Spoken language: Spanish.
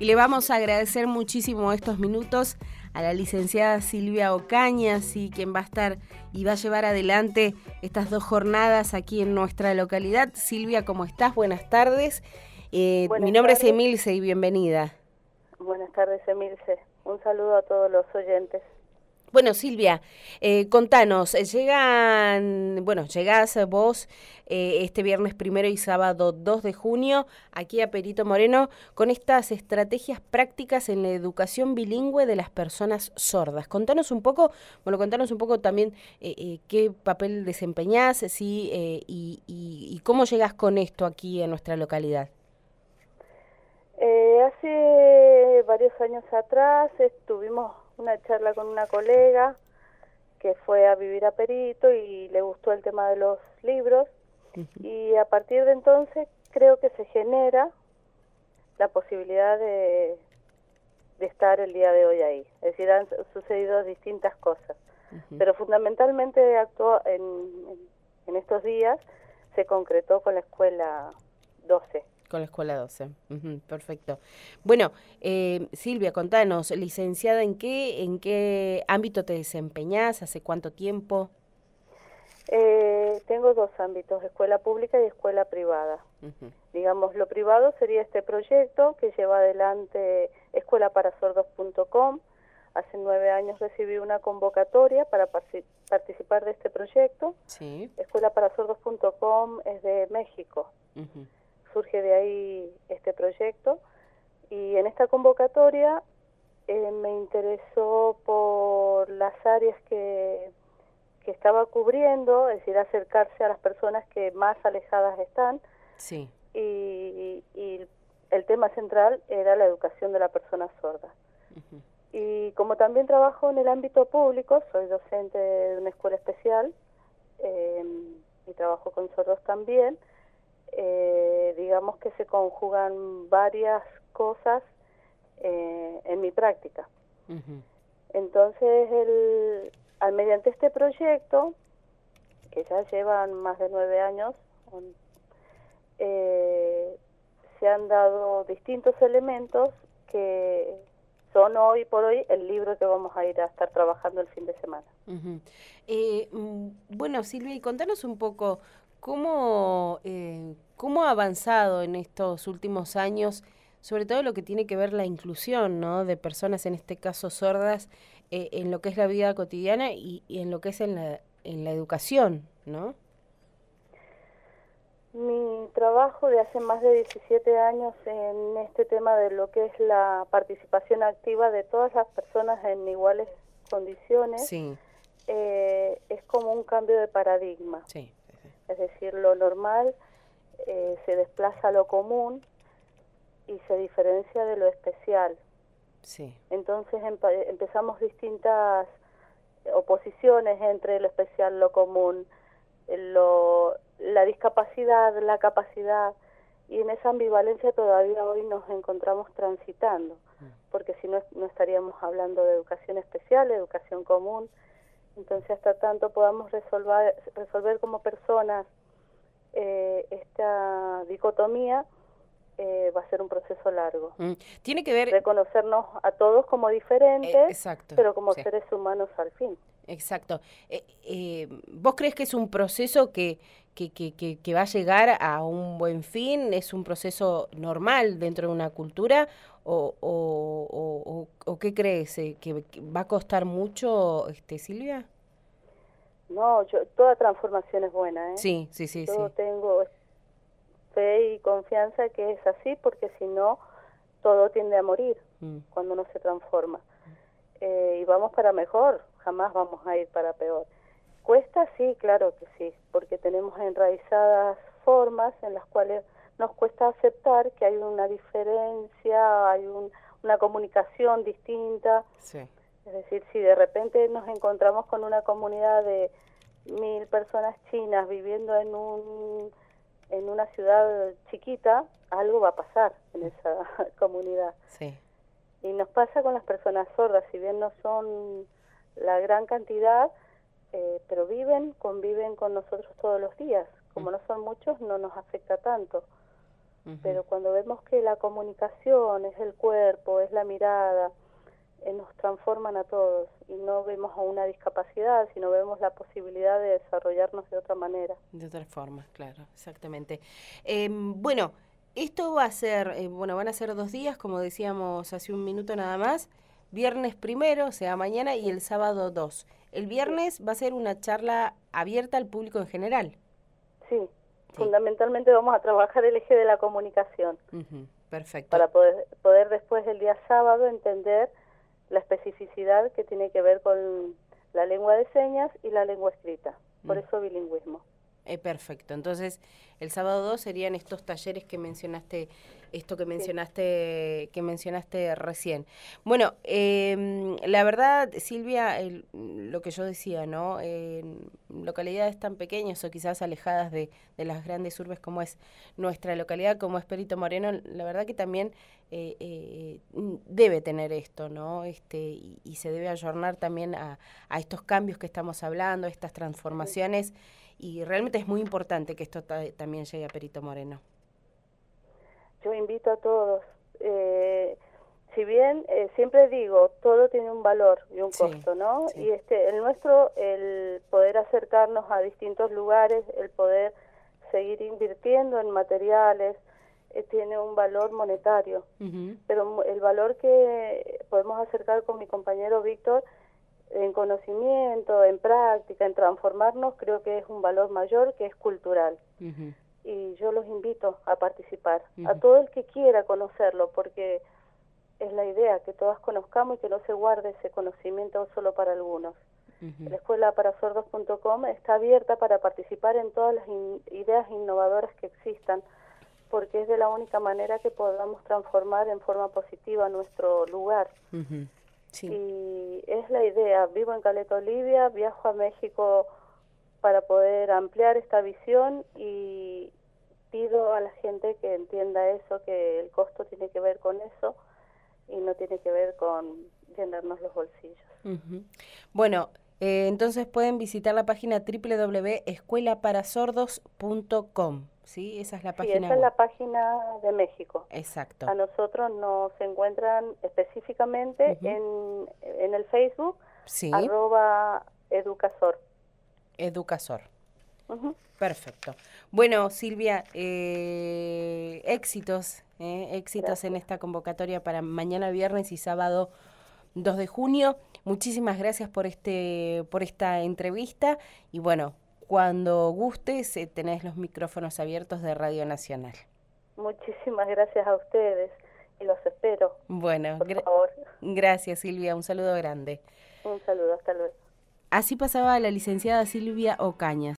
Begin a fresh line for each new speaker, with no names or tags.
Y le vamos a agradecer muchísimo estos minutos a la licenciada Silvia Ocaña, sí, quien va a estar y va a llevar adelante estas 2 jornadas aquí en nuestra localidad. Silvia, ¿cómo estás? Buenas tardes. Mi nombre es Emilce y bienvenida.
Buenas tardes, Emilce. Un saludo a todos los oyentes.
Bueno, Silvia, contanos, llegás vos este viernes 1 y sábado 2 de junio aquí a Perito Moreno con estas estrategias prácticas en la educación bilingüe de las personas sordas. Contanos un poco también qué papel desempeñás, sí, y cómo llegás con esto aquí en nuestra localidad.
Hace varios años atrás tuvimos una charla con una colega que fue a vivir a Perito y le gustó el tema de los libros. Y a partir de entonces creo que se genera la posibilidad de estar el día de hoy ahí. Es decir, han sucedido distintas cosas, pero fundamentalmente en estos días se concretó con la escuela 12.
Con la escuela 12, perfecto. Bueno, Silvia, contanos, licenciada, ¿en qué ámbito te desempeñás? ¿Hace cuánto tiempo?
Tengo 2 ámbitos, escuela pública y escuela privada. Digamos, lo privado sería este proyecto que lleva adelante escuelaparasordos.com. Hace 9 años recibí una convocatoria para participar de este proyecto.
Sí.
Escuelaparasordos.com es de México. Surge de ahí este proyecto y en esta convocatoria me interesó por las áreas que estaba cubriendo, es decir, acercarse a las personas que más alejadas están.
Sí.
Y el tema central era la educación de la persona sorda. Y como también trabajo en el ámbito público, soy docente de una escuela especial y trabajo con sordos también, digamos que se conjugan varias cosas en mi práctica. Entonces, mediante este proyecto, que ya llevan más de 9 años, se han dado distintos elementos que son hoy por hoy el libro que vamos a ir a estar trabajando el fin de semana.
Bueno, Silvia, y contanos un poco cómo ha avanzado en estos últimos años, sobre todo lo que tiene que ver la inclusión, ¿no?, de personas, en este caso sordas, en lo que es la vida cotidiana y en lo que es en la educación, ¿no?
Mi trabajo de hace más de 17 años en este tema de lo que es la participación activa de todas las personas en iguales condiciones,
sí,
es como un cambio de paradigma.
Sí.
Es decir, lo normal se desplaza a lo común y se diferencia de lo especial.
Sí.
Entonces empezamos distintas oposiciones entre lo especial, lo común, la discapacidad, la capacidad, y en esa ambivalencia todavía hoy nos encontramos transitando, porque si no, no estaríamos hablando de educación especial, educación común. Entonces, hasta tanto podamos resolver como personas esta dicotomía, va a ser un proceso largo.
Tiene que ver...
Reconocernos a todos como diferentes,
exacto,
pero como
sí.
seres humanos al fin.
Exacto. ¿Vos crees que es un proceso que va a llegar a un buen fin? ¿Es un proceso normal dentro de una cultura? ¿O qué crees? ¿Que va a costar mucho, Silvia?
No, toda transformación es buena, ¿eh?
Sí.
Yo tengo fe y confianza que es así, porque si no, todo tiende a morir cuando uno se transforma. Y vamos para mejor, jamás vamos a ir para peor. ¿Cuesta? Sí, claro que sí, porque tenemos enraizadas formas en las cuales nos cuesta aceptar que hay una diferencia, hay una comunicación distinta.
Sí.
Es decir, si de repente nos encontramos con una comunidad de 1000 personas chinas viviendo en una ciudad chiquita, algo va a pasar en esa comunidad.
Sí.
Y nos pasa con las personas sordas, si bien no son la gran cantidad, pero conviven con nosotros todos los días. Como no son muchos, no nos afecta tanto. pero cuando vemos que la comunicación es el cuerpo, es la mirada, nos transforman a todos y no vemos a una discapacidad, sino vemos la posibilidad de desarrollarnos de otra manera.
De otra forma, claro, exactamente. Bueno, esto va a ser, van a ser 2 días, como decíamos hace un minuto nada más, viernes 1, o sea, mañana, y el sábado 2. El viernes va a ser una charla abierta al público en general.
Sí, fundamentalmente vamos a trabajar el eje de la comunicación.
Perfecto.
Para poder después el día sábado entender la especificidad que tiene que ver con la lengua de señas y la lengua escrita. Por eso bilingüismo.
Perfecto. Entonces, el sábado 2 serían estos talleres que mencionaste, que mencionaste recién. Bueno, la verdad, Silvia, lo que yo decía, ¿no? En localidades tan pequeñas o quizás alejadas de las grandes urbes como es nuestra localidad, como es Perito Moreno, la verdad que también debe tener esto, ¿no? Y se debe ayornar también a estos cambios que estamos hablando, estas transformaciones. Y realmente es muy importante que esto también llegue a Perito Moreno.
Yo invito a todos. Si bien siempre digo, todo tiene un valor y un costo, ¿no?
Sí.
Y el nuestro, el poder acercarnos a distintos lugares, el poder seguir invirtiendo en materiales, tiene un valor monetario. Pero el valor que podemos acercar con mi compañero Víctor, en conocimiento, en práctica, en transformarnos, creo que es un valor mayor, que es cultural. Y yo los invito a participar, a todo el que quiera conocerlo, porque es la idea, que todas conozcamos y que no se guarde ese conocimiento solo para algunos. La escuela para sordos.com está abierta para participar en todas las ideas innovadoras que existan, porque es de la única manera que podamos transformar en forma positiva nuestro lugar. Sí. Y es la idea, vivo en Caleta Olivia, viajo a México para poder ampliar esta visión y pido a la gente que entienda eso, que el costo tiene que ver con eso y no tiene que ver con llenarnos los bolsillos.
Bueno, entonces pueden visitar la página www.escuelaparasordos.com, ¿sí? Esa es la página
web. Sí, esa es la página de México.
Exacto.
A nosotros nos encuentran específicamente en el Facebook, @educasor.
Educasor. Perfecto. Bueno, Silvia, éxitos en esta convocatoria para mañana viernes y sábado 2 de junio. Muchísimas gracias por esta entrevista y bueno, cuando gustes tenés los micrófonos abiertos de Radio Nacional.
Muchísimas gracias a ustedes y los espero.
Bueno,
por favor.
Gracias Silvia, un saludo grande.
Un saludo, hasta luego.
Así pasaba la licenciada Silvia Ocaña.